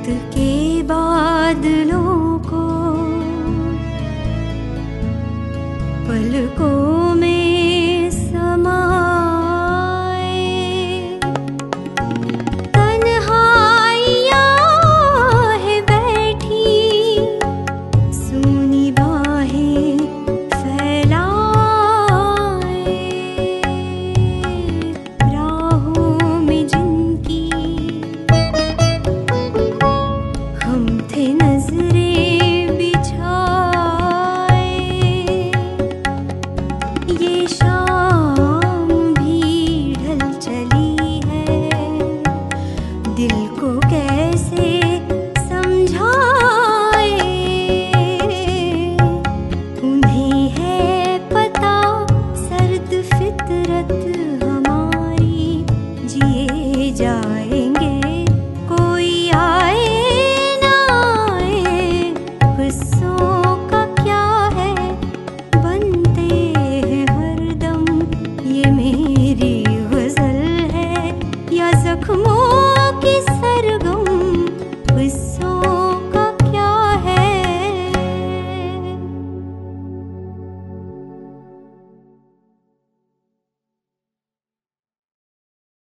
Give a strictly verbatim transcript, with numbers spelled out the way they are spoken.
वक्त के बादलों को पलकों में समाए, तन्हाइयाँ है बैठी सूनी बाहें फैलाए, राहों में जिनकी हम थे नजरें बिछाए, ये शाम भी ढल चली है, दिल को कैसे समझाए, उन्हें है पता सर्द फितरत हमारी, जिए जाएंगे कोई आए ना आए, गुस्सों का क्या है बनते हैं हरदम, ये मेरी गजल है या जख्मों